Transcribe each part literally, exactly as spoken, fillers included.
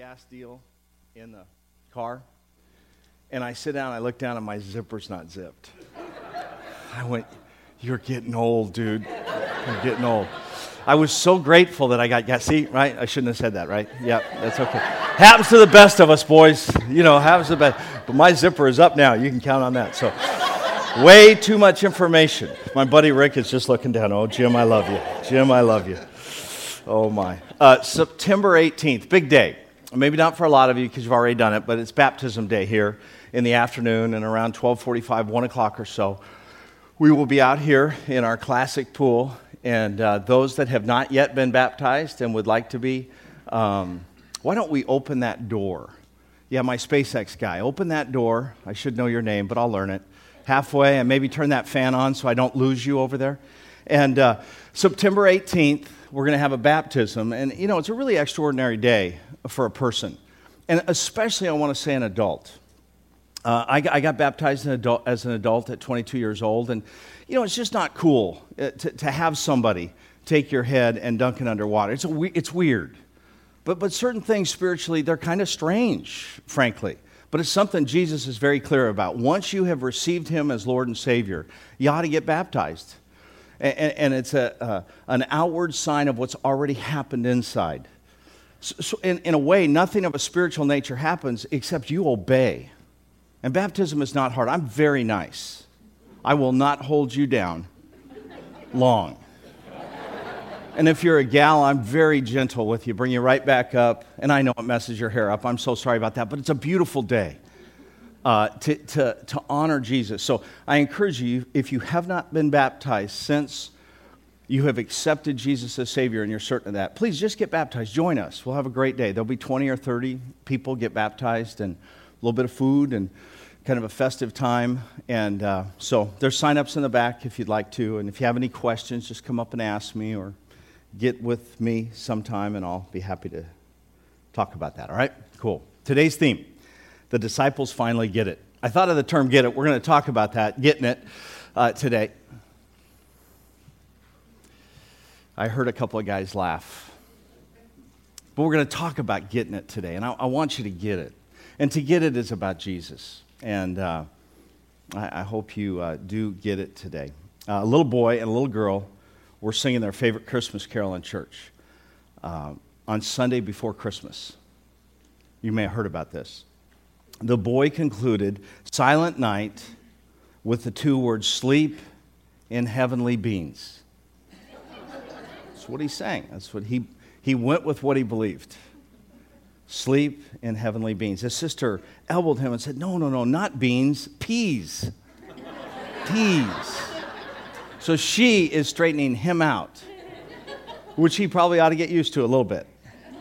gas deal in the car, and I sit down, I look down, and my zipper's not zipped. I went, you're getting old, dude. You're getting old. I was so grateful that I got gas. See, right? I shouldn't have said that, right? Yep, that's okay. Happens to the best of us, boys. You know, happens to the best. But my zipper is up now. You can count on that. So, way too much information. My buddy Rick is just looking down. Oh, Jim, I love you. Jim, I love you. Oh, my. Uh, September eighteenth, big day. Maybe not for a lot of you because you've already done it, but it's baptism day here in the afternoon, and around twelve forty-five, one o'clock or so, we will be out here in our classic pool. And uh, those that have not yet been baptized and would like to be, um, why don't we open that door? Yeah, my SpaceX guy, open that door. I should know your name, but I'll learn it. Halfway, and maybe turn that fan on so I don't lose you over there. And uh, September eighteenth, we're going to have a baptism. And, you know, it's a really extraordinary day for a person. And especially, I want to say, an adult. Uh, I, I got baptized an adult, as an adult at twenty-two years old, and you know it's just not cool to, to have somebody take your head and dunk it underwater. It's a, it's weird, but but certain things spiritually they're kind of strange, frankly. But it's something Jesus is very clear about. Once you have received Him as Lord and Savior, you ought to get baptized, and, and it's a uh, an outward sign of what's already happened inside. So, so in, in a way, nothing of a spiritual nature happens except you obey. And baptism is not hard. I'm very nice. I will not hold you down long. And if you're a gal, I'm very gentle with you. Bring you right back up. And I know it messes your hair up. I'm so sorry about that. But it's a beautiful day uh, to, to, to honor Jesus. So I encourage you, if you have not been baptized since you have accepted Jesus as Savior and you're certain of that, please just get baptized. Join us. We'll have a great day. There'll be twenty or thirty people get baptized, and a little bit of food and kind of a festive time. And uh, so there's sign-ups in the back if you'd like to. And if you have any questions, just come up and ask me or get with me sometime, and I'll be happy to talk about that. All right? Cool. Today's theme, the disciples finally get it. I thought of the term get it. We're going to talk about that, getting it, uh, today. I heard a couple of guys laugh. But we're going to talk about getting it today, and I, I want you to get it. And to get it is about Jesus. And uh, I, I hope you uh, do get it today. Uh, a little boy and a little girl were singing their favorite Christmas carol in church uh, on Sunday before Christmas. You may have heard about this. The boy concluded, "Silent night," with the two words, "sleep in heavenly beans." That's what he sang. That's what he, he went with what he believed. Sleep in heavenly beans. His sister elbowed him and said, no, no, no, not beans, peas. Peas. So she is straightening him out, which he probably ought to get used to a little bit.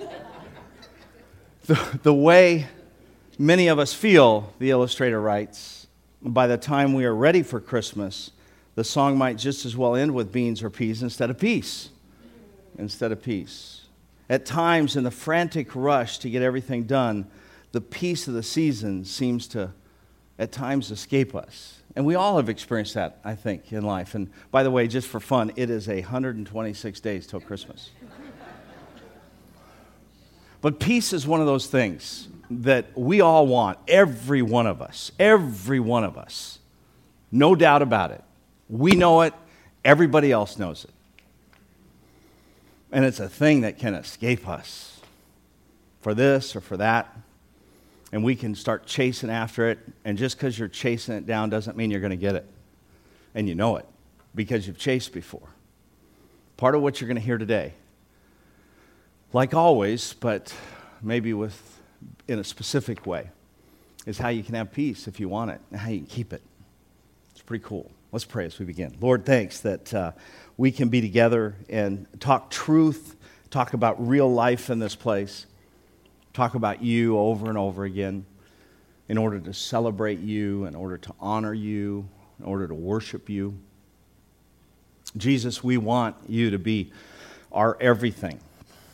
The, the way many of us feel, the illustrator writes, by the time we are ready for Christmas, the song might just as well end with beans or peas instead of peace. Instead of peace. At times, in the frantic rush to get everything done, the peace of the season seems to, at times, escape us. And we all have experienced that, I think, in life. And by the way, just for fun, it is one hundred twenty-six days till Christmas. But peace is one of those things that we all want, every one of us, every one of us. No doubt about it. We know it. Everybody else knows it. And it's a thing that can escape us for this or for that. And we can start chasing after it. And just because you're chasing it down doesn't mean you're going to get it. And you know it because you've chased before. Part of what you're going to hear today, like always, but maybe with in a specific way, is how you can have peace if you want it and how you can keep it. It's pretty cool. Let's pray as we begin. Lord, thanks that uh, we can be together and talk truth, talk about real life in this place, talk about you over and over again in order to celebrate you, in order to honor you, in order to worship you. Jesus, we want you to be our everything.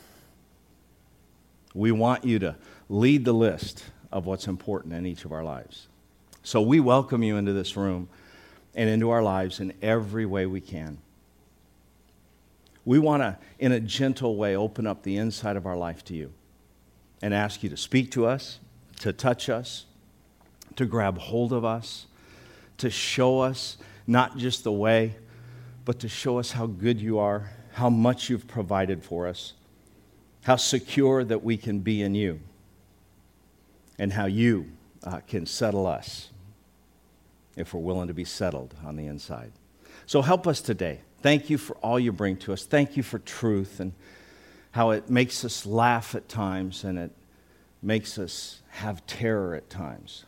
We want you to lead the list of what's important in each of our lives. So we welcome you into this room and into our lives in every way we can. We want to, in a gentle way, open up the inside of our life to you. and ask you to speak to us, to touch us, to grab hold of us, to show us not just the way, but to show us how good you are, how much you've provided for us, how secure that we can be in you, and how you uh, can settle us if we're willing to be settled on the inside. So help us today. Thank you for all you bring to us. Thank you for truth and how it makes us laugh at times and it makes us have terror at times.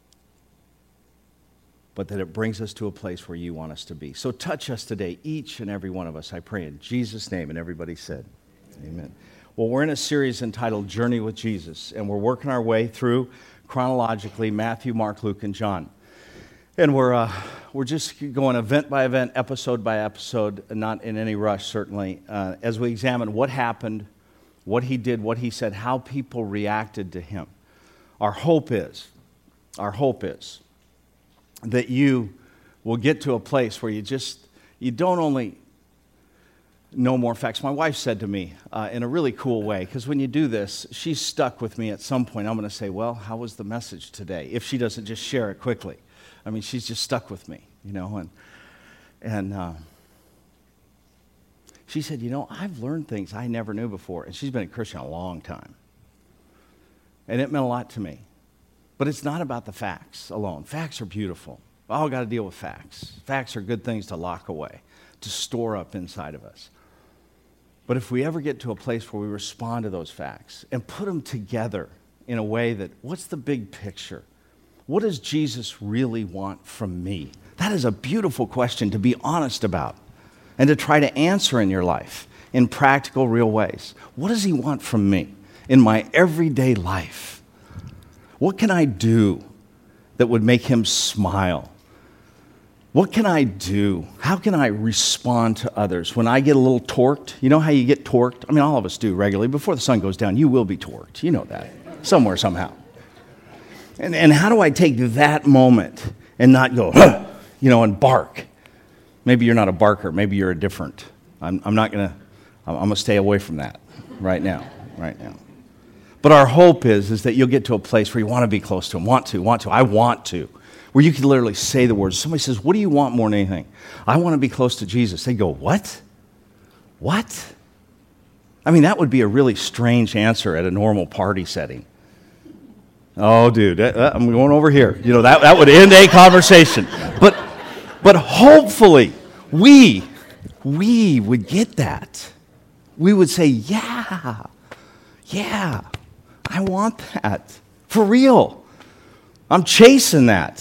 But that it brings us to a place where you want us to be. So touch us today, each and every one of us, I pray in Jesus' name. And everybody said, amen. Well, we're in a series entitled Journey with Jesus, and we're working our way through chronologically Matthew, Mark, Luke, and John. And we're uh, we're just going event by event, episode by episode, not in any rush, certainly, uh, as we examine what happened, what he did, what he said, how people reacted to him. Our hope is, our hope is that you will get to a place where you just, you don't only know more facts. My wife said to me uh, in a really cool way, because when you do this, she's stuck with me at some point. I'm going to say, well, how was the message today? If she doesn't just share it quickly. I mean, she's just stuck with me, you know. And and uh, she said, you know, I've learned things I never knew before. And she's been a Christian a long time. And it meant a lot to me. But it's not about the facts alone. Facts are beautiful. We all got to deal with facts. Facts are good things to lock away, to store up inside of us. But if we ever get to a place where we respond to those facts and put them together in a way that, what's the big picture? What does Jesus really want from me? That is a beautiful question to be honest about and to try to answer in your life in practical, real ways. What does he want from me in my everyday life? What can I do that would make him smile? What can I do? How can I respond to others when I get a little torqued? You know how you get torqued? I mean, all of us do regularly. Before the sun goes down, you will be torqued. You know that. Somewhere, somehow. And, and how do I take that moment and not go, huh, you know, and bark? Maybe you're not a barker. Maybe you're a different. I'm, I'm not going to, I'm going to stay away from that right now, right now. But our hope is, is that you'll get to a place where you want to be close to him, want to, want to, I want to. Where you can literally say the words. Somebody says, what do you want more than anything? I want to be close to Jesus. They go, what? What? I mean, that would be a really strange answer at a normal party setting. Oh, dude, uh, I'm going over here. You know, that, that would end a conversation. But but hopefully, we, we would get that. We would say, yeah, yeah, I want that. For real. I'm chasing that.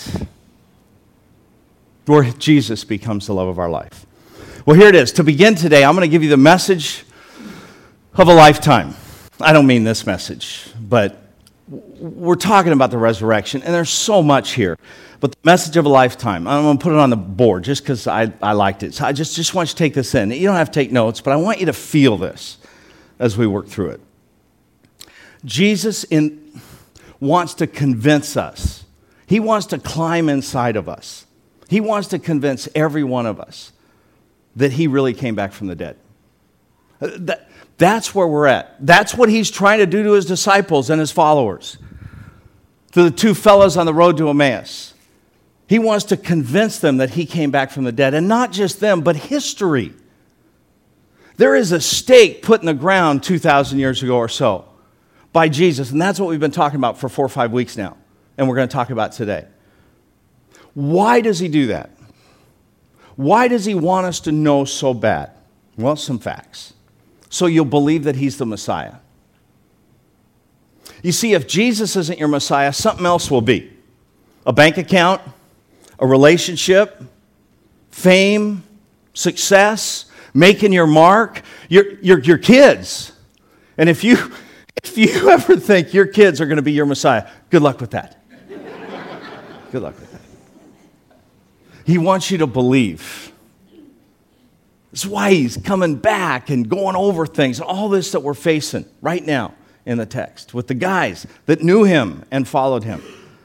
Where Jesus becomes the love of our life. Well, here it is. To begin today, I'm going to give you the message of a lifetime. I don't mean this message, but we're talking about the resurrection, and there's so much here. But the message of a lifetime, I'm going to put it on the board just because I, I liked it. So I just, just want you to take this in. You don't have to take notes, but I want you to feel this as we work through it. Jesus in... wants to convince us. He wants to climb inside of us. He wants to convince every one of us that he really came back from the dead. That, that's where we're at. That's what he's trying to do to his disciples and his followers. To the two fellows on the road to Emmaus. He wants to convince them that he came back from the dead. And not just them, but history. There is a stake put in the ground two thousand years ago or so by Jesus, and that's what we've been talking about for four or five weeks now, and we're going to talk about today. Why does he do that? Why does he want us to know so bad? Well, some facts. So you'll believe that he's the Messiah. You see, if Jesus isn't your Messiah, something else will be. A bank account, a relationship, fame, success, making your mark, your, your, your kids. And if you... If you ever think your kids are going to be your Messiah, good luck with that. Good luck with that. He wants you to believe. That's why he's coming back and going over things, all this that we're facing right now in the text with the guys that knew him and followed him.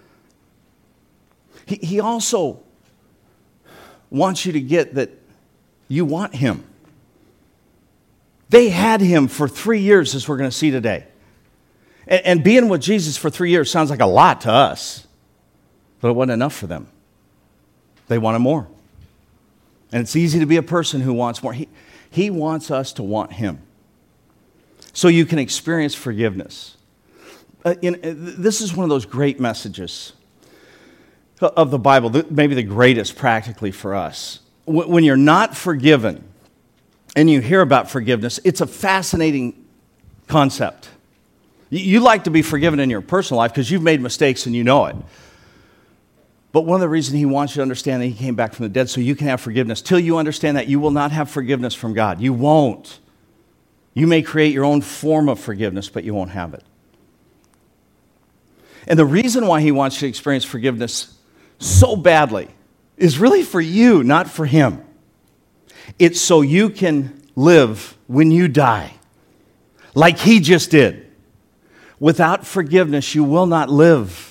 He, he also wants you to get that you want him. They had him for three years, as we're going to see today. And, and being with Jesus for three years sounds like a lot to us, but it wasn't enough for them. They wanted more. And it's easy to be a person who wants more. He, he wants us to want him so you can experience forgiveness. Uh, in, uh, this is one of those great messages of the Bible, maybe the greatest practically for us. When you're not forgiven and you hear about forgiveness, it's a fascinating concept. You like to be forgiven in your personal life because you've made mistakes and you know it. But one of the reasons he wants you to understand that he came back from the dead so you can have forgiveness. Till you understand that, you will not have forgiveness from God. You won't. You may create your own form of forgiveness, but you won't have it. And the reason why he wants you to experience forgiveness so badly is really for you, not for him. It's so you can live when you die, like he just did. Without forgiveness, you will not live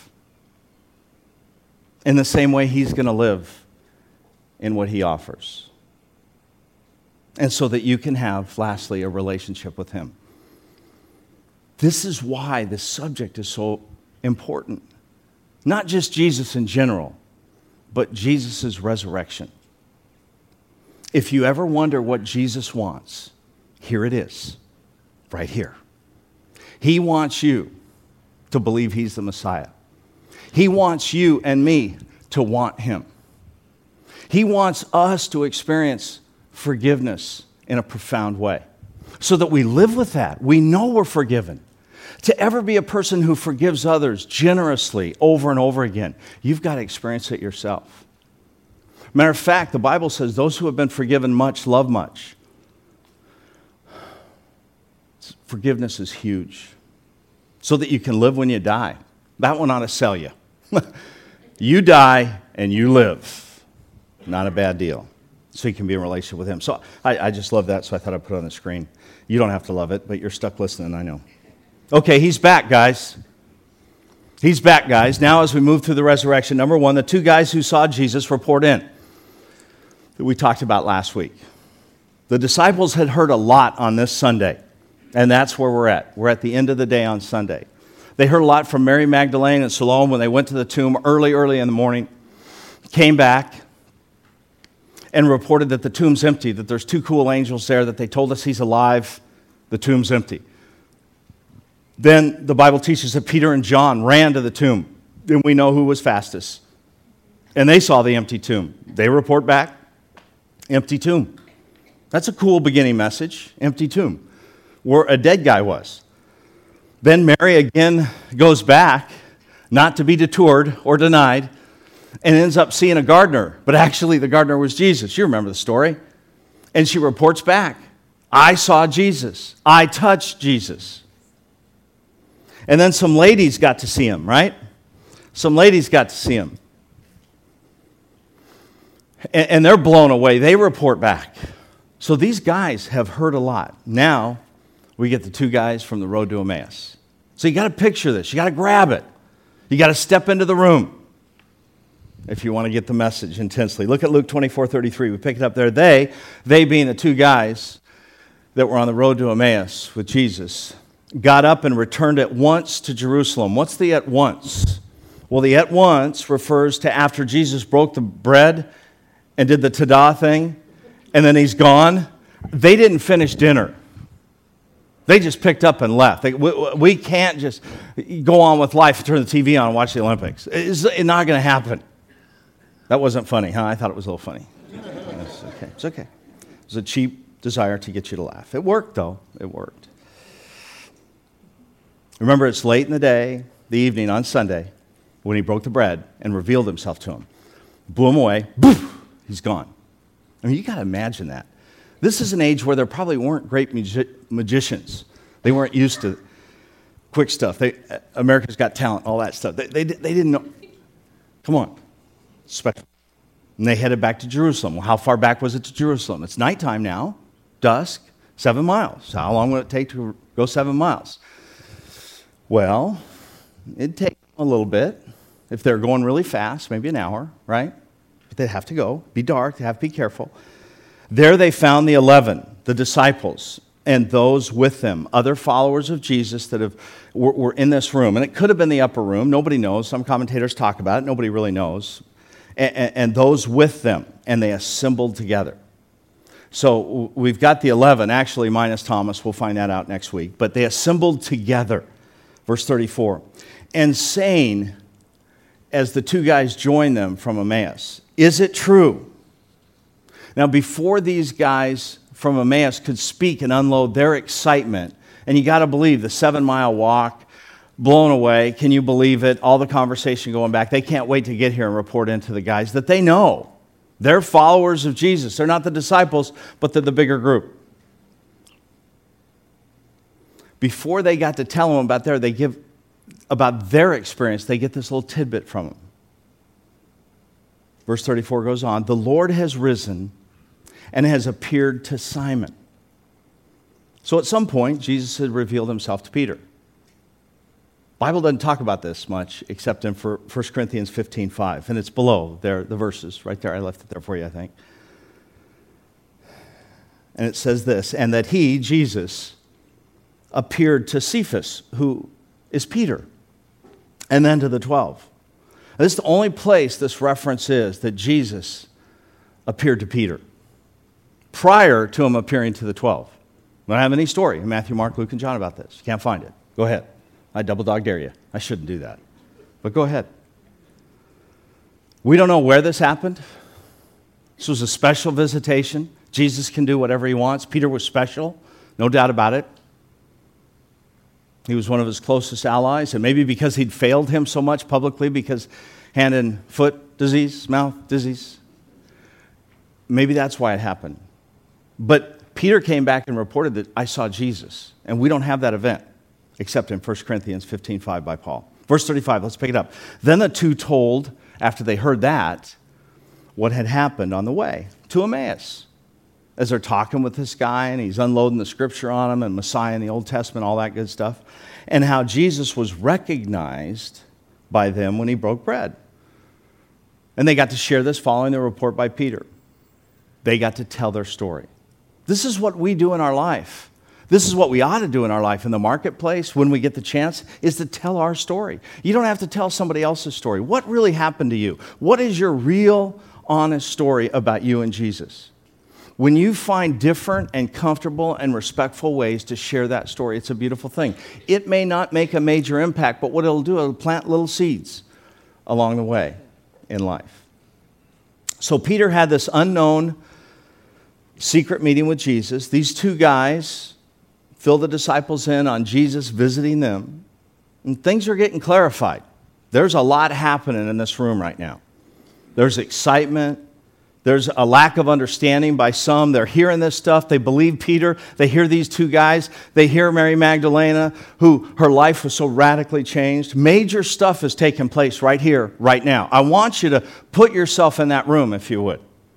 in the same way he's going to live in what he offers. And so that you can have, lastly, a relationship with him. This is why this subject is so important. Not just Jesus in general, but Jesus' resurrection. If you ever wonder what Jesus wants, here it is, right here. He wants you to believe he's the Messiah. He wants you and me to want him. He wants us to experience forgiveness in a profound way so that we live with that. We know we're forgiven. To ever be a person who forgives others generously over and over again, you've got to experience it yourself. Matter of fact, the Bible says those who have been forgiven much love much. Forgiveness is huge. So that you can live when you die. That one ought to sell you. You die and you live. Not a bad deal. So you can be in a relationship with him. So I, I just love that, so I thought I'd put it on the screen. You don't have to love it, but you're stuck listening, I know. Okay, he's back, guys. He's back, guys. Now as we move through the resurrection, number one, the two guys who saw Jesus report in that we talked about last week. The disciples had heard a lot on this Sunday, and that's where we're at. We're at the end of the day on Sunday. They heard a lot from Mary Magdalene and Salome when they went to the tomb early, early in the morning, came back, and reported that the tomb's empty, that there's two cool angels there, that they told us he's alive, the tomb's empty. Then the Bible teaches that Peter and John ran to the tomb, and we know who was fastest. And they saw the empty tomb. They report back, empty tomb. That's a cool beginning message, empty tomb, where a dead guy was. Then Mary again goes back, not to be detoured or denied, and ends up seeing a gardener. But actually the gardener was Jesus. You remember the story. And she reports back, I saw Jesus. I touched Jesus. And then some ladies got to see him, right? Some ladies got to see him. And, and they're blown away. They report back. So these guys have heard a lot. Now we get the two guys from the road to Emmaus. So you got to picture this. You got to grab it. You got to step into the room if you want to get the message intensely. Look at Luke twenty-four thirty-three. We pick it up there. They, they being the two guys that were on the road to Emmaus with Jesus, got up and returned at once to Jerusalem. What's the at once? Well, the at once refers to after Jesus broke the bread and did the tada thing, and then he's gone. They didn't finish dinner. They just picked up and left. They, we, we can't just go on with life and turn the T V on and watch the Olympics. It's not going to happen. That wasn't funny, huh? I thought it was a little funny. It's okay. It's okay. It was a cheap desire to get you to laugh. It worked, though. It worked. Remember, it's late in the day, the evening on Sunday, when he broke the bread and revealed himself to him. Blew him away. Boof, he's gone. I mean, you got to imagine that. This is an age where there probably weren't great magi- magicians. They weren't used to quick stuff. They, America's Got Talent, all that stuff. They, they, they didn't know. Come on. Special. And they headed back to Jerusalem. Well, how far back was it to Jerusalem? It's nighttime now, dusk, seven miles. How long would it take to go seven miles? Well, it'd take a little bit. If they're going really fast, maybe an hour, right? But they'd have to go. Be dark. They'd have to be careful. There they found the eleven, the disciples, and those with them, other followers of Jesus that have, were, were in this room. And it could have been the upper room. Nobody knows. Some commentators talk about it. Nobody really knows. And, and, and those with them, and they assembled together. So we've got the eleven, actually minus Thomas. We'll find that out next week. But they assembled together. Verse thirty-four. And saying, as the two guys joined them from Emmaus, is it true? Now, before these guys from Emmaus could speak and unload their excitement, and you got to believe the seven-mile walk, blown away, can you believe it? All the conversation going back. They can't wait to get here and report into the guys that they know. They're followers of Jesus. They're not the disciples, but they're the bigger group. Before they got to tell them about their, they give about their experience, they get this little tidbit from them. Verse thirty-four goes on, the Lord has risen and has appeared to Simon. So at some point, Jesus had revealed himself to Peter. Bible doesn't talk about this much except in First Corinthians fifteen five, and it's below there, the verses right there. I left it there for you, I think. And it says this, and that he, Jesus, appeared to Cephas, who is Peter, and then to the twelve. Now, this is the only place this reference is that Jesus appeared to Peter prior to him appearing to the twelve. We don't have any story in Matthew, Mark, Luke, and John about this. You can't find it. Go ahead. I double dog dare you. I shouldn't do that. But go ahead. We don't know where this happened. This was a special visitation. Jesus can do whatever he wants. Peter was special, no doubt about it. He was one of his closest allies, and maybe because he'd failed him so much publicly, because hand and foot disease, mouth disease, maybe that's why it happened. But Peter came back and reported that I saw Jesus, and we don't have that event except in First Corinthians fifteen five by Paul. Verse thirty-five, let's pick it up. Then the two told, after they heard that, what had happened on the way to Emmaus. As they're talking with this guy, and he's unloading the scripture on him, and Messiah in the Old Testament, all that good stuff, and how Jesus was recognized by them when he broke bread. And they got to share this following the report by Peter. They got to tell their story. This is what we do in our life. This is what we ought to do in our life in the marketplace when we get the chance, is to tell our story. You don't have to tell somebody else's story. What really happened to you? What is your real, honest story about you and Jesus? When you find different and comfortable and respectful ways to share that story, it's a beautiful thing. It may not make a major impact, but what it'll do, it'll plant little seeds along the way in life. So Peter had this unknown secret meeting with Jesus. These two guys fill the disciples in on Jesus visiting them, and things are getting clarified. There's a lot happening in this room right now. There's excitement. There's a lack of understanding by some. They're hearing this stuff. They believe Peter. They hear these two guys. They hear Mary Magdalena, who her life was so radically changed. Major stuff is taking place right here, right now. I want you to put yourself in that room, if you would.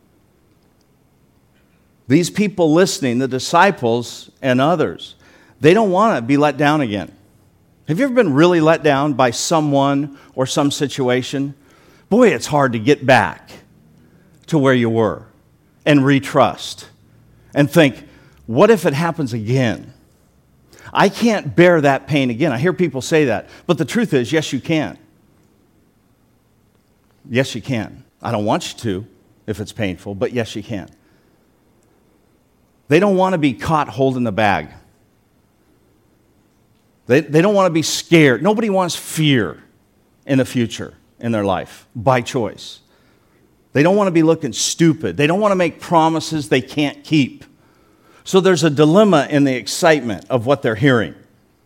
These people listening, the disciples and others, they don't want to be let down again. Have you ever been really let down by someone or some situation? Boy, it's hard to get back to where you were and retrust and think, what if it happens again? I can't bear that pain again. I hear people say that. But the truth is, yes, you can. Yes, you can. I don't want you to if it's painful, but yes, you can. They don't want to be caught holding the bag. They, they don't want to be scared. Nobody wants fear in the future in their life by choice. They don't want to be looking stupid. They don't want to make promises they can't keep. So there's a dilemma in the excitement of what they're hearing.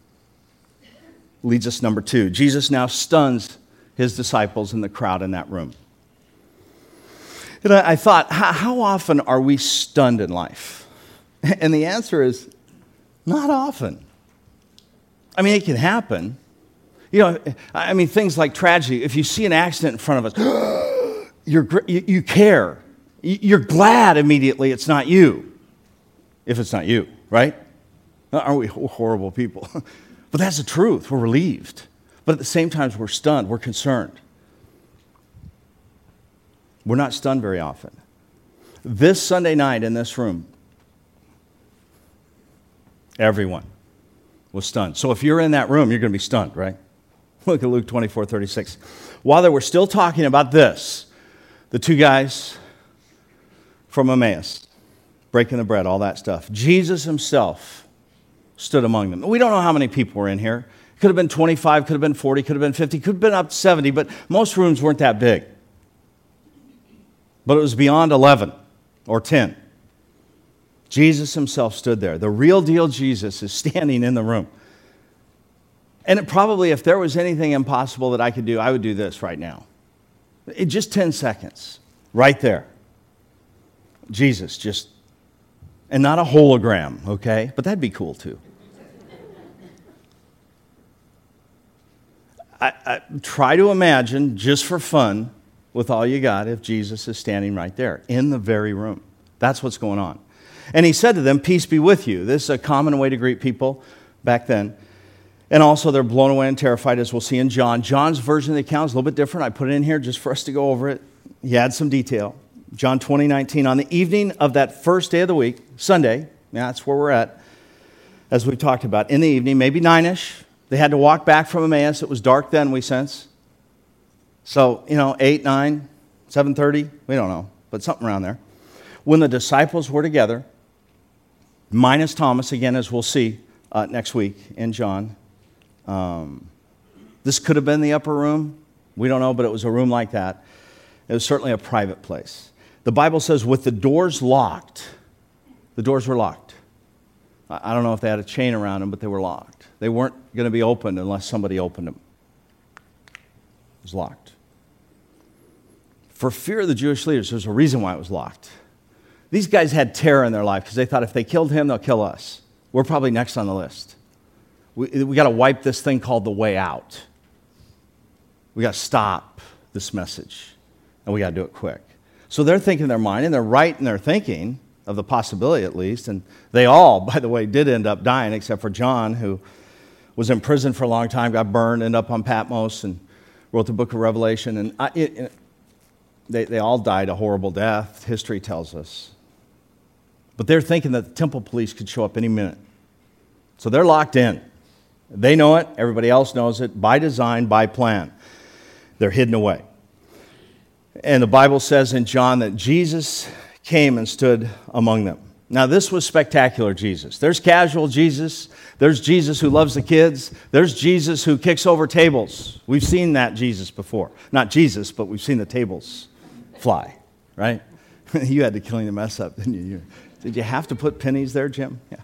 Leads us number two. Jesus now stuns his disciples in the crowd in that room. And I, I thought, how, how often are we stunned in life? And the answer is, not often. I mean, it can happen. You know, I mean, things like tragedy. If you see an accident in front of us, you're, you, you care. You're glad immediately it's not you. If it's not you, right? Aren't we horrible people? But that's the truth. We're relieved. But at the same time, we're stunned. We're concerned. We're not stunned very often. This Sunday night in this room, Everyone was stunned. So if you're in that room, you're going to be stunned, right? Look at Luke twenty-four thirty-six. While they were still talking about this, the two guys from Emmaus, breaking the bread, all that stuff, Jesus himself stood among them. We don't know how many people were in here. Could have been twenty-five, could have been forty, could have been fifty, could have been up to seventy, but most rooms weren't that big. But it was beyond eleven or ten. Jesus himself stood there. The real deal Jesus is standing in the room. And it probably, if there was anything impossible that I could do, I would do this right now. In just ten seconds, right there. Jesus just, and not a hologram, okay? But that'd be cool too. I, I try to imagine, just for fun, with all you got, if Jesus is standing right there in the very room. That's what's going on. And he said to them, peace be with you. This is a common way to greet people back then. And also they're blown away and terrified, as we'll see in John. John's version of the account is a little bit different. I put it in here just for us to go over it. He adds some detail. John twenty nineteen, on the evening of that first day of the week, Sunday, yeah, that's where we're at, as we've talked about, in the evening, maybe nine-ish, they had to walk back from Emmaus. It was dark then, we sense. So, you know, eight, nine, seven thirty, we don't know, but something around there. When the disciples were together, minus Thomas, again, as we'll see uh, next week in John. Um, this could have been the upper room. We don't know, but it was a room like that. It was certainly a private place. The Bible says with the doors locked, the doors were locked. I don't know if they had a chain around them, but they were locked. They weren't going to be opened unless somebody opened them. It was locked. For fear of the Jewish leaders, there's a reason why it was locked. These guys had terror in their life because they thought if they killed him, they'll kill us. We're probably next on the list. We, we got to wipe this thing called the way out. We got to stop this message, and we got to do it quick. So they're thinking in their mind, and they're right in their thinking of the possibility at least, and they all, by the way, did end up dying, except for John, who was in prison for a long time, got burned, ended up on Patmos, and wrote the book of Revelation, and I, it, it, they, they all died a horrible death, history tells us. But they're thinking that the temple police could show up any minute. So they're locked in. They know it. Everybody else knows it. By design, by plan. They're hidden away. And the Bible says in John that Jesus came and stood among them. Now, this was spectacular Jesus. There's casual Jesus. There's Jesus who loves the kids. There's Jesus who kicks over tables. We've seen that Jesus before. Not Jesus, but we've seen the tables fly, right? You had to clean the mess up, didn't you? Did you have to put pennies there, Jim? Yeah.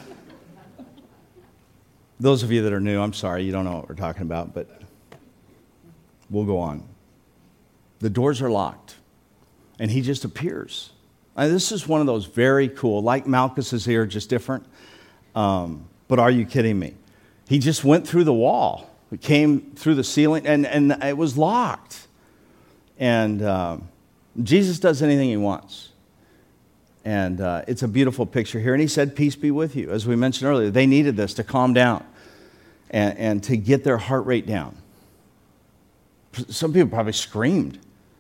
Those of you that are new, I'm sorry, you don't know what we're talking about, but we'll go on. The doors are locked, and he just appears. Now, this is one of those very cool, like Malchus is here, just different. Um, but are you kidding me? He just went through the wall. He came through the ceiling, and, and it was locked. And um, Jesus does anything he wants. And uh, it's a beautiful picture here. And he said, peace be with you. As we mentioned earlier, they needed this to calm down and, and to get their heart rate down. Some people probably screamed.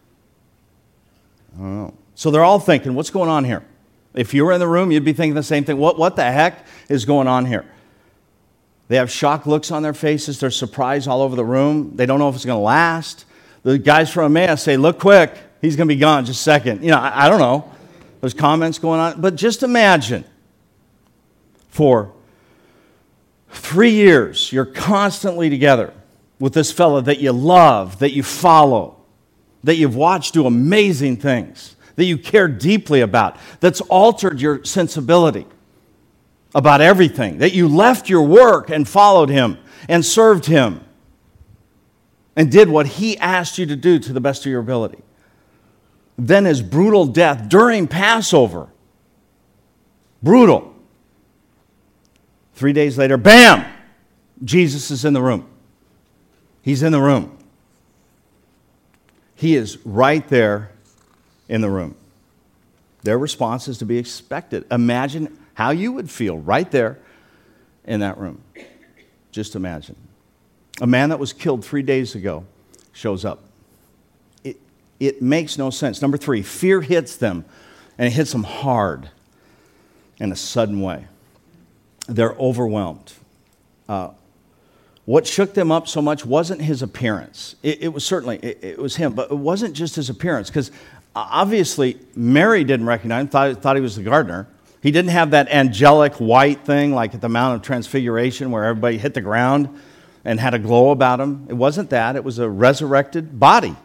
I don't know. So they're all thinking, what's going on here? If you were in the room, you'd be thinking the same thing. What, what the heck is going on here? They have shocked looks on their faces. They're surprised all over the room. They don't know if it's going to last. The guys from Emmaus say, look quick. He's going to be gone just a second. You know, I, I don't know. There's comments going on. But just imagine, for three years, you're constantly together with this fellow that you love, that you follow, that you've watched do amazing things, that you care deeply about, that's altered your sensibility about everything, that you left your work and followed him and served him and did what he asked you to do to the best of your ability. Then his brutal death during Passover. Brutal. Three days later, bam! Jesus is in the room. He's in the room. He is right there in the room. Their response is to be expected. Imagine how you would feel right there in that room. Just imagine. A man that was killed three days ago shows up. It, it makes no sense. Number three, fear hits them, and it hits them hard in a sudden way. they're overwhelmed. Uh, what shook them up so much wasn't his appearance. It, it was certainly, it, it was him, but it wasn't just his appearance, because obviously Mary didn't recognize him, thought, thought he was the gardener. He didn't have that angelic white thing like at the Mount of Transfiguration where everybody hit the ground and had a glow about him. It wasn't that. It was a resurrected body.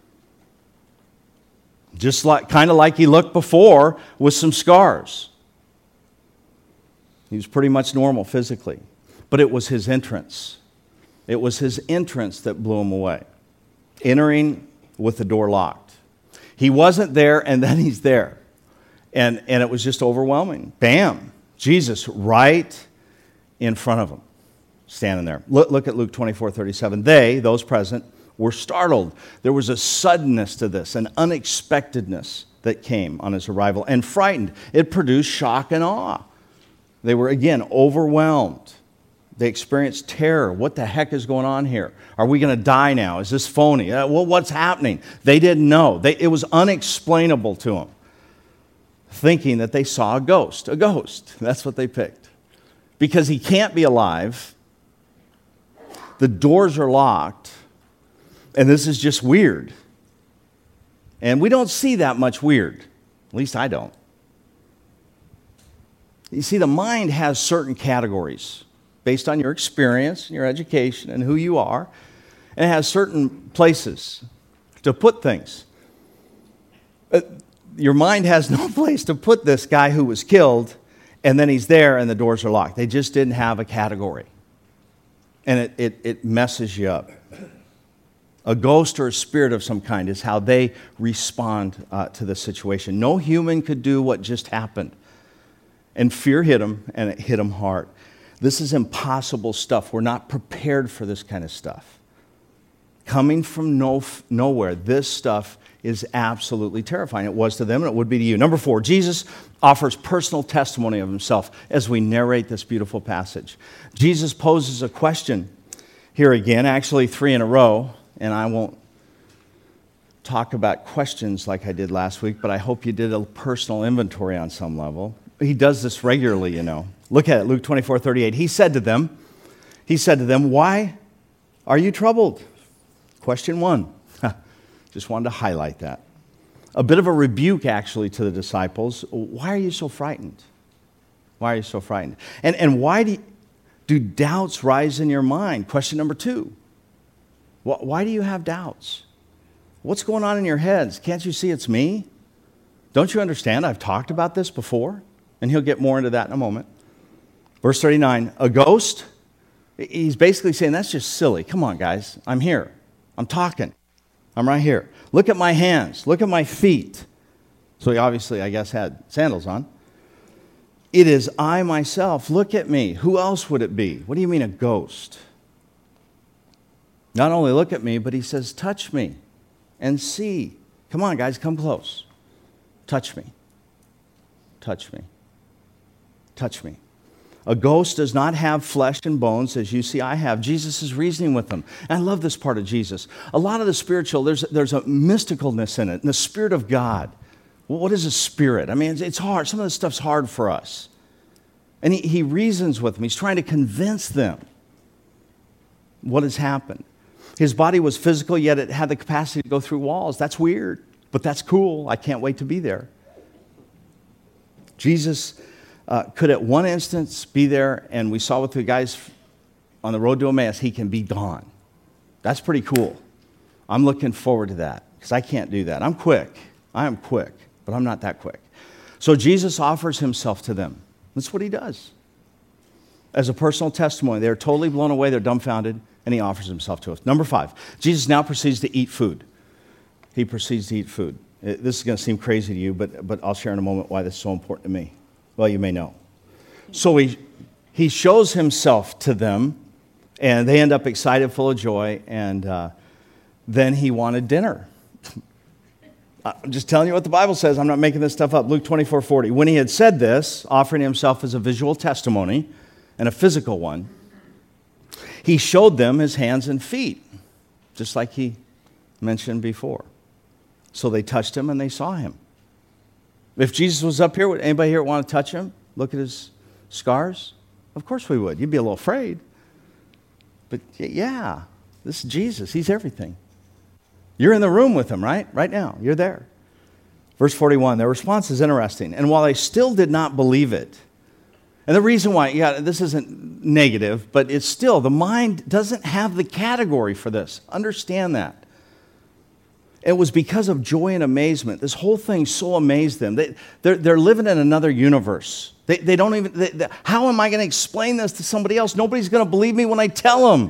Just like, kind of like he looked before with some scars. He was pretty much normal physically. But it was his entrance. It was his entrance that blew him away. Entering with the door locked. He wasn't there, and then he's there. And, and it was just overwhelming. Bam! Jesus right in front of him, standing there. Look, look at Luke twenty-four thirty-seven. They, those present, were startled. There was a suddenness to this, an unexpectedness that came on his arrival, and frightened. It produced shock and awe. They were, again, overwhelmed. They experienced terror. What the heck is going on here? Are we going to die now? Is this phony? Uh, well, what's happening? They didn't know. They, it was unexplainable to them, thinking that they saw a ghost. A ghost. That's what they picked. Because he can't be alive. The doors are locked. And this is just weird. And we don't see that much weird. At least I don't. You see, the mind has certain categories based on your experience, your education, and who you are. And it has certain places to put things. Uh, your mind has no place to put this guy who was killed, and then he's there and the doors are locked. They just didn't have a category. And it, it, it messes you up. A ghost or a spirit of some kind is how they respond uh, to the situation. No human could do what just happened. And fear hit them, and it hit them hard. This is impossible stuff. We're not prepared for this kind of stuff. Coming from no, nowhere, this stuff is absolutely terrifying. It was to them, and it would be to you. Number four, Jesus offers personal testimony of himself as we narrate this beautiful passage. Jesus poses a question here again, actually three in a row, and I won't talk about questions like I did last week, but I hope you did a personal inventory on some level. He does this regularly, you know. Look at it, Luke twenty-four thirty-eight. He said to them, he said to them, why are you troubled? Question one. Just wanted to highlight that. A bit of a rebuke, actually, to the disciples. Why are you so frightened? Why are you so frightened? And, and why do, you, do doubts rise in your mind? Question number two. Why do you have doubts? What's going on in your heads? Can't you see it's me? Don't you understand? I've talked about this before. And he'll get more into that in a moment. Verse thirty-nine, a ghost? He's basically saying, that's just silly. Come on, guys. I'm here. I'm talking. I'm right here. Look at my hands. Look at my feet. So he obviously, I guess, had sandals on. It is I myself. Look at me. Who else would it be? What do you mean a ghost? Not only look at me, but he says, touch me and see. Come on, guys, come close. Touch me. Touch me. Touch me. A ghost does not have flesh and bones as you see I have. Jesus is reasoning with them. And I love this part of Jesus. A lot of the spiritual, there's, there's a mysticalness in it, and the Spirit of God. Well, what is a spirit? I mean, it's, it's hard. Some of this stuff's hard for us. And he, he reasons with them. He's trying to convince them what has happened. His body was physical, yet it had the capacity to go through walls. That's weird, but that's cool. I can't wait to be there. Jesus uh, could at one instance be there, and we saw with the guys on the road to Emmaus, he can be gone. That's pretty cool. I'm looking forward to that, because I can't do that. I'm quick. I am quick, but I'm not that quick. So Jesus offers himself to them. That's what he does. As a personal testimony, they're totally blown away, they're dumbfounded, and he offers himself to us. Number five, Jesus now proceeds to eat food. He proceeds to eat food. This is going to seem crazy to you, but, but I'll share in a moment why this is so important to me. Well, you may know. So he, he shows himself to them, and they end up excited, full of joy, and uh, then he wanted dinner. I'm just telling you what the Bible says. I'm not making this stuff up. Luke twenty-four forty. When he had said this, offering himself as a visual testimony and a physical one, he showed them his hands and feet, just like he mentioned before. So they touched him and they saw him. If Jesus was up here, would anybody here want to touch him? Look at his scars? Of course we would. You'd be a little afraid. But yeah, this is Jesus. He's everything. You're in the room with him, right? Right now. You're there. Verse forty-one, their response is interesting. And while they still did not believe it, and the reason why, yeah, this isn't negative, but it's still, the mind doesn't have the category for this. Understand that. It was because of joy and amazement. This whole thing so amazed them. They, they're, they're living in another universe. They, they don't even, they, they, how am I going to explain this to somebody else? Nobody's going to believe me when I tell them.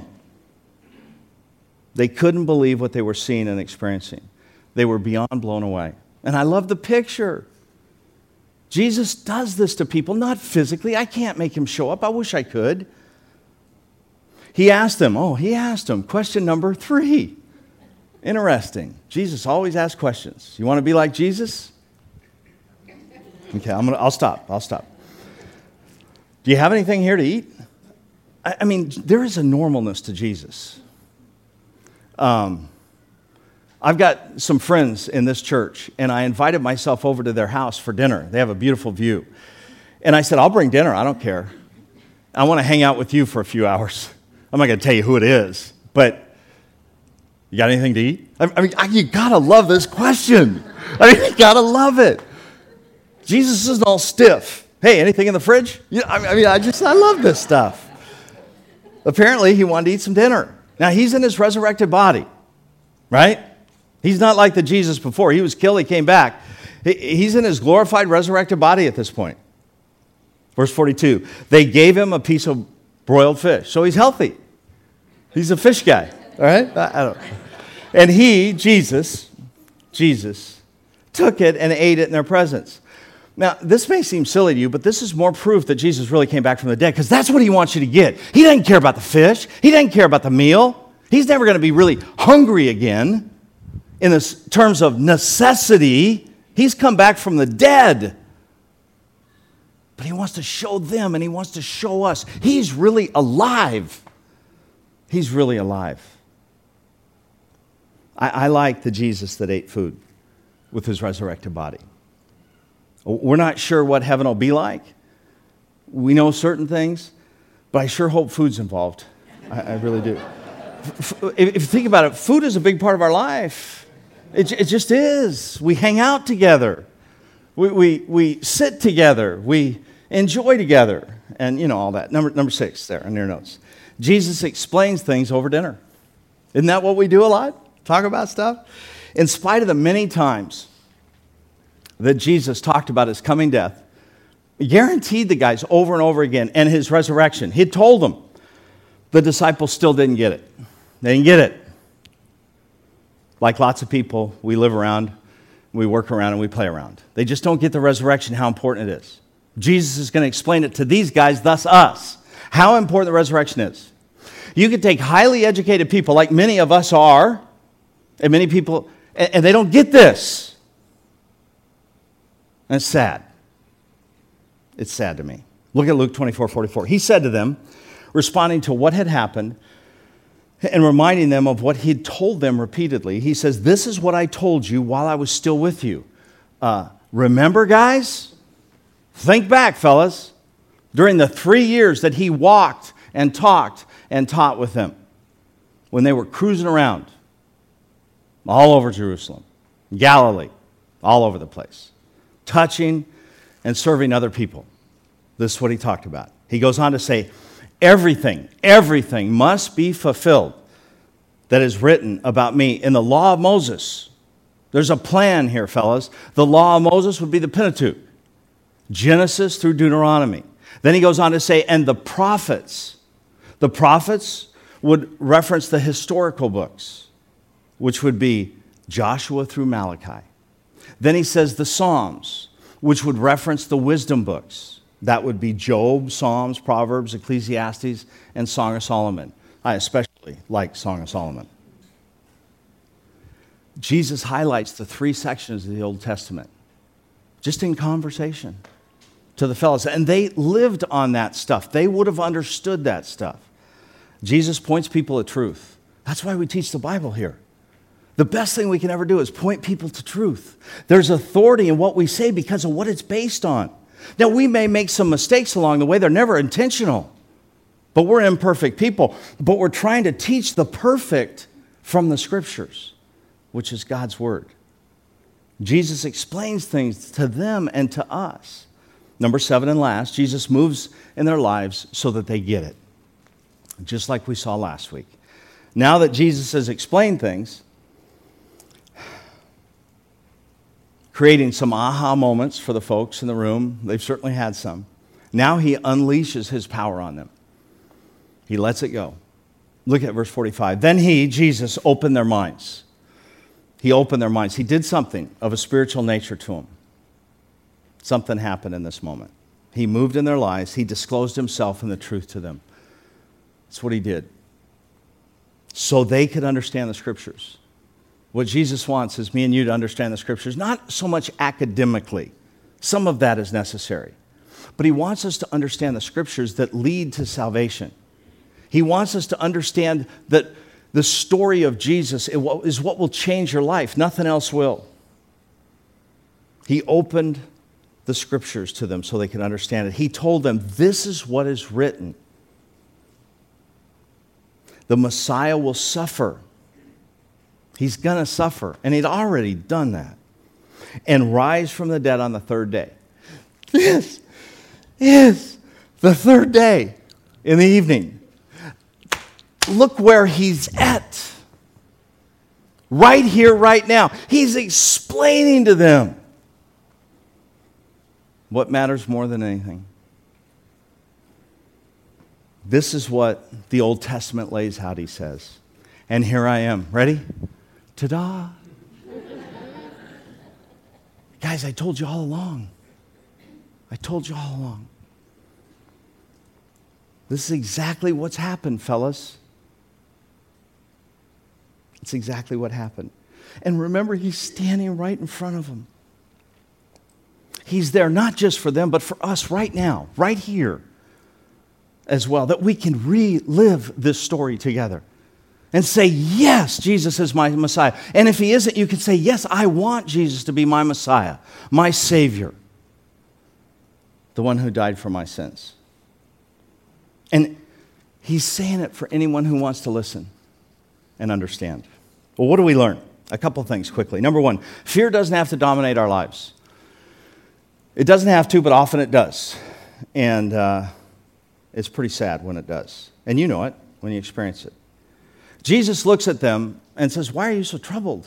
They couldn't believe what they were seeing and experiencing. They were beyond blown away. And I love the picture. Jesus does this to people, not physically. I can't make him show up. I wish I could. He asked them, oh, he asked them, question number three. Interesting. Jesus always asks questions. You want to be like Jesus? Okay, I'm gonna, I'll stop. I'll stop. Do you have anything here to eat? I, I mean, there is a normalness to Jesus. Um, I've got some friends in this church, and I invited myself over to their house for dinner. They have a beautiful view. And I said, I'll bring dinner. I don't care. I want to hang out with you for a few hours. I'm not going to tell you who it is, but you got anything to eat? I mean, you got to love this question. I mean, you got to love it. Jesus isn't all stiff. Hey, anything in the fridge? You know, I mean, I just, I love this stuff. Apparently, he wanted to eat some dinner. Now, he's in his resurrected body, right? He's not like the Jesus before. He was killed, he came back. He's in his glorified, resurrected body at this point. Verse forty-two, they gave him a piece of broiled fish. So he's healthy. He's a fish guy, all right? I don't know. And he, Jesus, Jesus, took it and ate it in their presence. Now, this may seem silly to you, but this is more proof that Jesus really came back from the dead, because that's what he wants you to get. He doesn't care about the fish. He doesn't care about the meal. He's never going to be really hungry again. In this terms of necessity, he's come back from the dead. But he wants to show them and he wants to show us. He's really alive. He's really alive. I, I like the Jesus that ate food with his resurrected body. We're not sure what heaven will be like. We know certain things, but I sure hope food's involved. I, I really do. If you think about it, food is a big part of our life. It, it just is. We hang out together. We, we, we sit together. We enjoy together. And, you know, all that. Number, number six there in your notes. Jesus explains things over dinner. Isn't that what we do a lot? Talk about stuff? In spite of the many times that Jesus talked about his coming death, he guaranteed the guys over and over again, and his resurrection. He told them. The disciples still didn't get it. They didn't get it. Like lots of people, we live around, we work around, and we play around. They just don't get the resurrection, how important it is. Jesus is going to explain it to these guys, thus us, how important the resurrection is. You could take highly educated people, like many of us are, and many people, and, and they don't get this. And it's sad. It's sad to me. Look at Luke twenty-four forty-four. He said to them, responding to what had happened, and reminding them of what he'd told them repeatedly. He says, this is what I told you while I was still with you. Uh, remember, guys? Think back, fellas. During the three years that he walked and talked and taught with them, when they were cruising around all over Jerusalem, Galilee, all over the place, touching and serving other people. This is what he talked about. He goes on to say, Everything, everything must be fulfilled that is written about me in the law of Moses. There's a plan here, fellas. The law of Moses would be the Pentateuch, Genesis through Deuteronomy. Then he goes on to say, and the prophets. The prophets would reference the historical books, which would be Joshua through Malachi. Then he says the Psalms, which would reference the wisdom books. That would be Job, Psalms, Proverbs, Ecclesiastes, and Song of Solomon. I especially like Song of Solomon. Jesus highlights the three sections of the Old Testament just in conversation to the fellows. And they lived on that stuff. They would have understood that stuff. Jesus points people to truth. That's why we teach the Bible here. The best thing we can ever do is point people to truth. There's authority in what we say because of what it's based on. Now, we may make some mistakes along the way. They're never intentional. But we're imperfect people. But we're trying to teach the perfect from the Scriptures, which is God's Word. Jesus explains things to them and to us. Number seven and last, Jesus moves in their lives so that they get it, just like we saw last week. Now that Jesus has explained things, creating some aha moments for the folks in the room, they've certainly had some. Now he unleashes his power on them. He lets it go. Look at verse forty-five. Then he, Jesus, opened their minds. He opened their minds. He did something of a spiritual nature to them. Something happened in this moment. He moved in their lives. He disclosed himself and the truth to them. That's what he did. So they could understand the Scriptures. What Jesus wants is me and you to understand the Scriptures, not so much academically. Some of that is necessary. But he wants us to understand the Scriptures that lead to salvation. He wants us to understand that the story of Jesus is what will change your life. Nothing else will. He opened the Scriptures to them so they could understand it. He told them, this is what is written. The Messiah will suffer. He's going to suffer. And he'd already done that. And rise from the dead on the third day. This is the third day in the evening. Look where he's at. Right here, right now. He's explaining to them what matters more than anything. This is what the Old Testament lays out, he says. And here I am. Ready? Ta-da! Guys, I told you all along. I told you all along. This is exactly what's happened, fellas. It's exactly what happened. And remember, he's standing right in front of them. He's there not just for them, but for us right now, right here as well, that we can relive this story together and say, yes, Jesus is my Messiah. And if he isn't, you can say, yes, I want Jesus to be my Messiah, my Savior, the one who died for my sins. And he's saying it for anyone who wants to listen and understand. Well, what do we learn? A couple things quickly. Number one, fear doesn't have to dominate our lives. It doesn't have to, but often it does. And uh, it's pretty sad when it does. And you know it when you experience it. Jesus looks at them and says, why are you so troubled?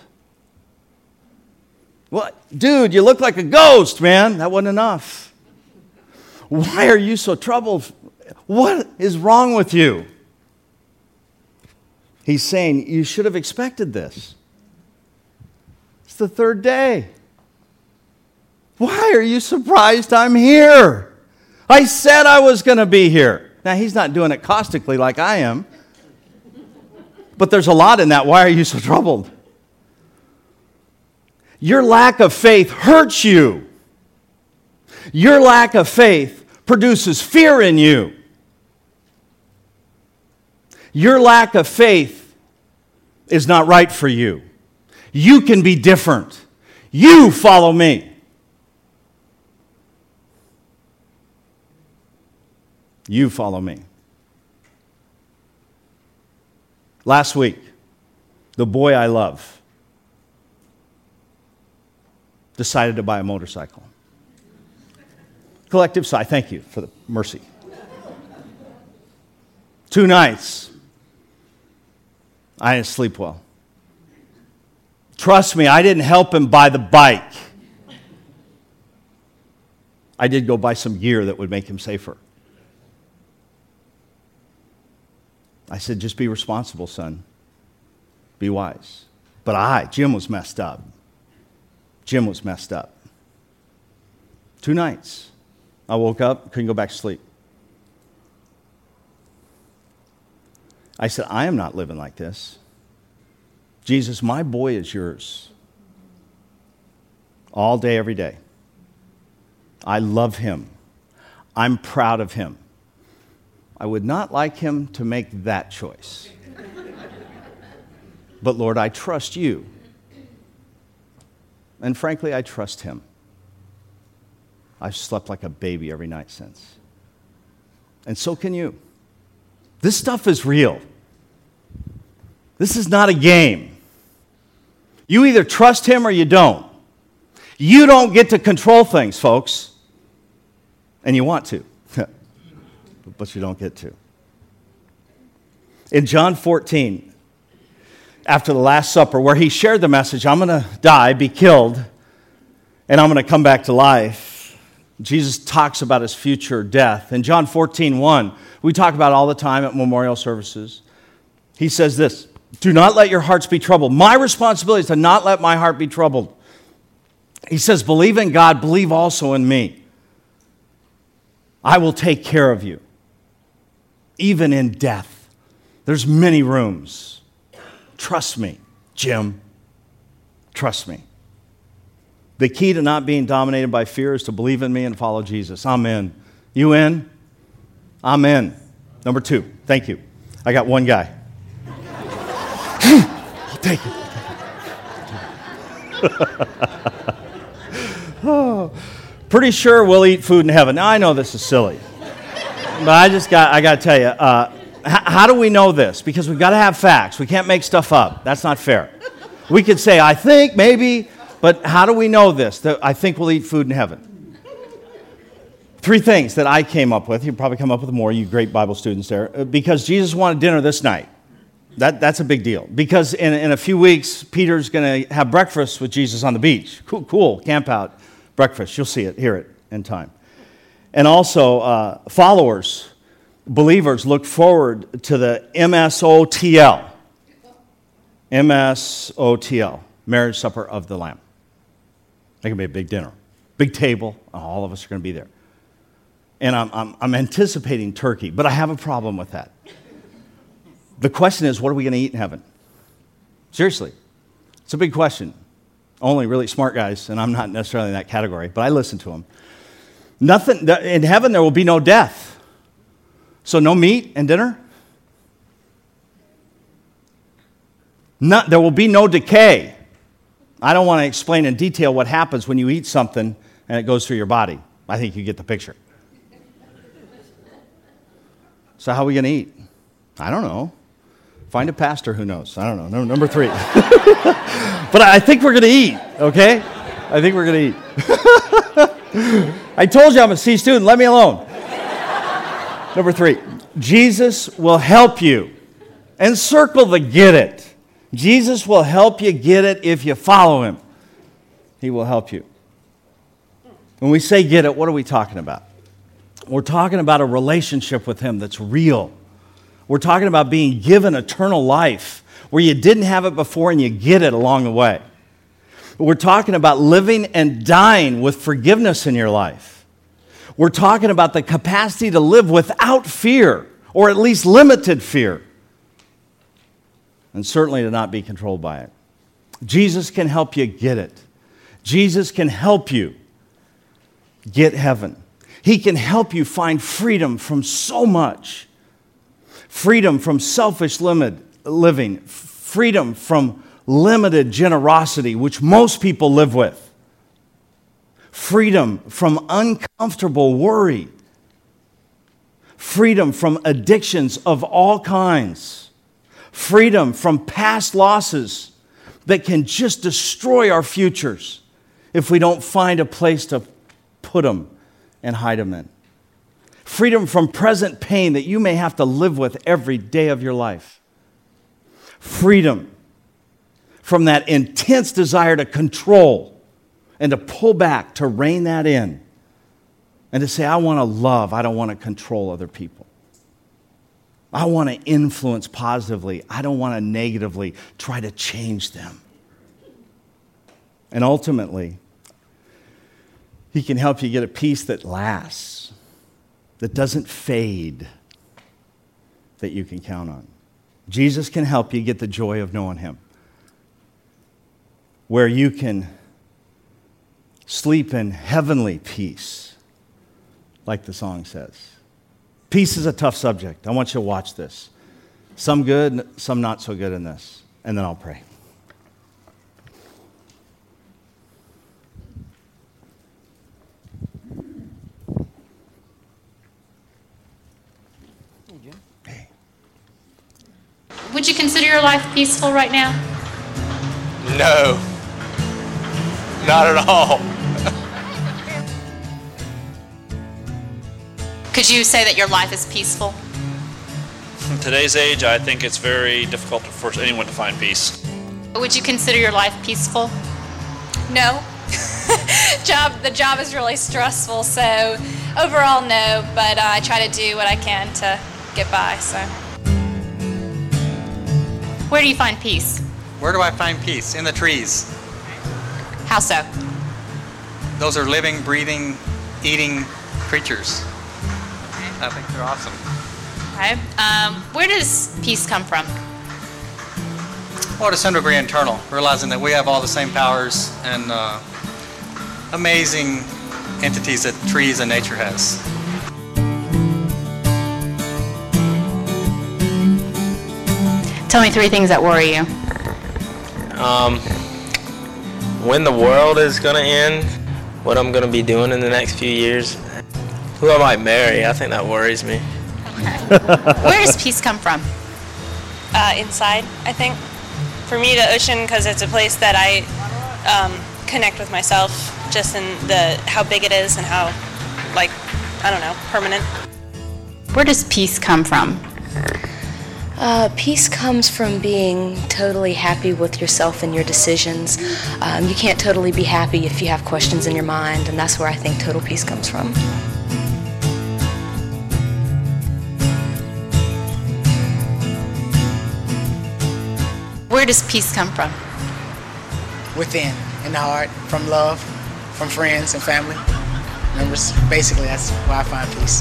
Well, dude, you look like a ghost, man. That wasn't enough. Why are you so troubled? What is wrong with you? He's saying, you should have expected this. It's the third day. Why are you surprised I'm here? I said I was going to be here. Now, he's not doing it caustically like I am. But there's a lot in that. Why are you so troubled? Your lack of faith hurts you. Your lack of faith produces fear in you. Your lack of faith is not right for you. You can be different. You follow me. You follow me. Last week, the boy I love decided to buy a motorcycle. Collective sigh. Thank you for the mercy. Two nights, I didn't sleep well. Trust me, I didn't help him buy the bike. I did go buy some gear that would make him safer. I said, just be responsible, son. Be wise. But I, Jim was messed up. Jim was messed up. Two nights. I woke up, couldn't go back to sleep. I said, I am not living like this. Jesus, my boy is yours. All day, every day. I love him. I'm proud of him. I would not like him to make that choice. But Lord, I trust you. And frankly, I trust him. I've slept like a baby every night since. And so can you. This stuff is real. This is not a game. You either trust him or you don't. You don't get to control things, folks. And you want to, but you don't get to. In John fourteen, after the Last Supper, where he shared the message, I'm going to die, be killed, and I'm going to come back to life, Jesus talks about his future death. In John fourteen one, we talk about it all the time at memorial services. He says this, do not let your hearts be troubled. My responsibility is to not let my heart be troubled. He says, believe in God, believe also in me. I will take care of you, even in death. There's many rooms. Trust me, Jim. Trust me. The key to not being dominated by fear is to believe in me and follow Jesus. I'm in. You in? I'm in. Number two, thank you. I got one guy. I'll take it. Oh, pretty sure we'll eat food in heaven. Now, I know this is silly, but I just got, I got to tell you, uh, h- how do we know this? Because we've got to have facts. We can't make stuff up. That's not fair. We could say, I think, maybe, but how do we know this? That I think we'll eat food in heaven. Three things that I came up with. You'll probably come up with more, you great Bible students there. Because Jesus wanted dinner this night. That, that's a big deal. Because in, in a few weeks, Peter's going to have breakfast with Jesus on the beach. Cool, cool, camp out breakfast. You'll see it, hear it in time. And also, uh, followers, believers, look forward to the M S O T L. M S O T L, Marriage Supper of the Lamb. It's going to be a big dinner, big table. All of us are going to be there. And I'm, I'm, I'm anticipating turkey, but I have a problem with that. The question is, what are we going to eat in heaven? Seriously. It's a big question. Only really smart guys, and I'm not necessarily in that category, but I listen to them. Nothing, in heaven there will be no death. So no meat and dinner? Not, there will be no decay. I don't want to explain in detail what happens when you eat something and it goes through your body. I think you get the picture. So how are we going to eat? I don't know. Find a pastor who knows. I don't know. No, number three. But I think we're going to eat, okay? I think we're going to eat. I told you I'm a C student. Let me alone. Number three. Jesus will help you. And circle the get it. Jesus will help you get it if you follow him. He will help you. When we say get it, what are we talking about? We're talking about a relationship with him that's real. We're talking about being given eternal life where you didn't have it before and you get it along the way. We're talking about living and dying with forgiveness in your life. We're talking about the capacity to live without fear, or at least limited fear, and certainly to not be controlled by it. Jesus can help you get it. Jesus can help you get heaven. He can help you find freedom from so much. Freedom from selfish limit, living. Freedom from limited generosity, which most people live with. Freedom from uncomfortable worry. Freedom from addictions of all kinds. Freedom from past losses that can just destroy our futures if we don't find a place to put them and hide them in. Freedom from present pain that you may have to live with every day of your life. Freedom from that intense desire to control and to pull back, to rein that in, and to say, I want to love, I don't want to control other people. I want to influence positively, I don't want to negatively try to change them. And ultimately, he can help you get a peace that lasts, that doesn't fade, that you can count on. Jesus can help you get the joy of knowing him, where you can sleep in heavenly peace, like the song says. Peace is a tough subject. I want you to watch this. Some good, some not so good in this. And then I'll pray. Hey. Would you consider your life peaceful right now? No, not at all. Could you say that your life is peaceful? In today's age, I think it's very difficult for anyone to find peace. Would you consider your life peaceful? No. job the job is really stressful, so overall no, but uh, I try to do what I can to get by. So where do you find peace? Where do I find peace? In the trees. How so? Those are living, breathing, eating creatures. I think they're awesome. Okay. Um, where does peace come from? Well, to some degree internal, realizing that we have all the same powers and uh, amazing entities that trees and nature has. Tell me three things that worry you. Um, when the world is gonna end, what I'm gonna be doing in the next few years, who I might marry, I think that worries me. Okay. Where does peace come from? Uh, inside, I think. For me, the ocean, because it's a place that I um, connect with myself, just in the how big it is and how, like, I don't know, permanent. Where does peace come from? Uh, peace comes from being totally happy with yourself and your decisions. Um, you can't totally be happy if you have questions in your mind, and that's where I think total peace comes from. Where does peace come from? Within, in the heart, from love, from friends and family members. Basically, that's where I find peace.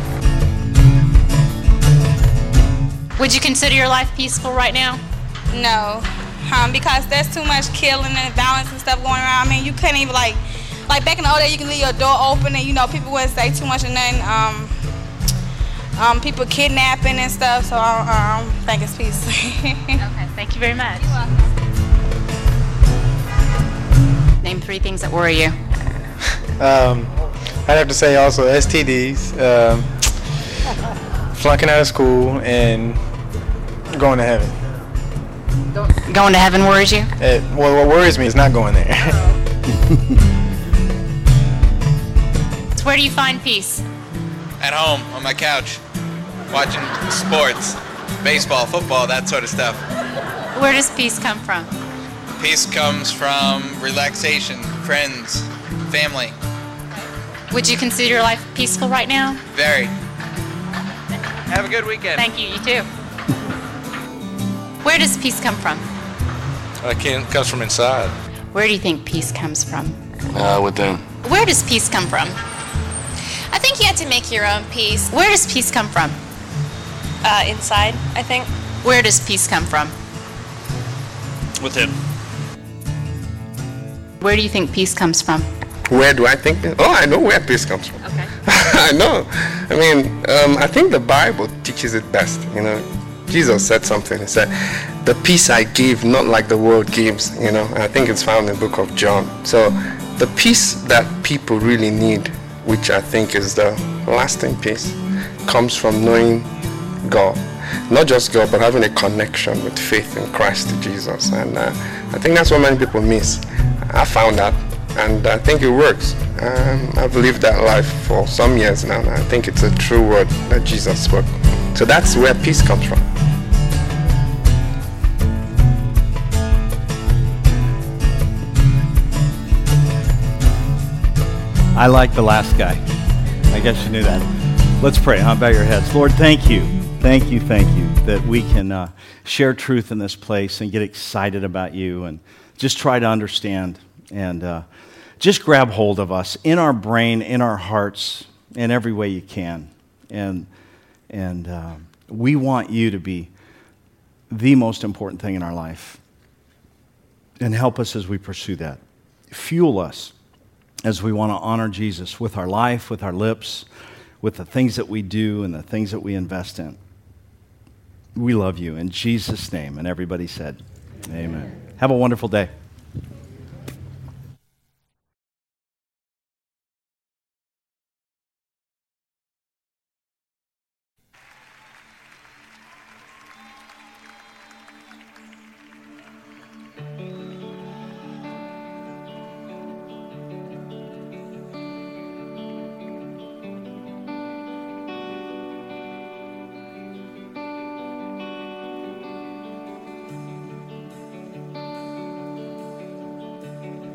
Would you consider your life peaceful right now? no, um, because there's too much killing and violence and stuff going around. I mean, you couldn't even like, like back in the old days, you can leave your door open and you know people wouldn't say too much or nothing. Um, um, people kidnapping and stuff, so I don't um, think it's peace. Okay, thank you very much. You're welcome. Name three things that worry you. Um, I'd have to say also S T Ds, um, flunking out of school, and going to heaven. Going to heaven worries you? It, well, what worries me is not going there. So where do you find peace? At home, on my couch, watching sports, baseball, football, that sort of stuff. Where does peace come from? Peace comes from relaxation, friends, family. Would you consider your life peaceful right now? Very. Have a good weekend. Thank you, you too. Where does peace come from? Uh, it comes from inside. Where do you think peace comes from? Uh, within. Where does peace come from? I think you have to make your own peace. Where does peace come from? Uh, inside, I think. Where does peace come from? Within. Where do you think peace comes from? Where do I think? Oh, I know where peace comes from. Okay. I know. I mean, um, I think the Bible teaches it best. You know, Jesus said something. He said, "The peace I give, not like the world gives." You know, and I think it's found in the book of John. So, the peace that people really need, which I think is the lasting peace, comes from knowing God. Not just God, but having a connection with faith in Christ Jesus. And uh, I think that's what many people miss. I found that, and I think it works. Um, I've lived that life for some years now, and I think it's a true word that Jesus spoke. So that's where peace comes from. I like the last guy. I guess you knew that. Let's pray. Huh? Bow your heads. Lord, thank you. Thank you, thank you that we can uh, share truth in this place and get excited about you and just try to understand and uh, just grab hold of us in our brain, in our hearts, in every way you can. And, and uh, we want you to be the most important thing in our life. And help us as we pursue that. Fuel us as we want to honor Jesus with our life, with our lips, with the things that we do and the things that we invest in. We love you in Jesus' name. And everybody said, amen. Have a wonderful day.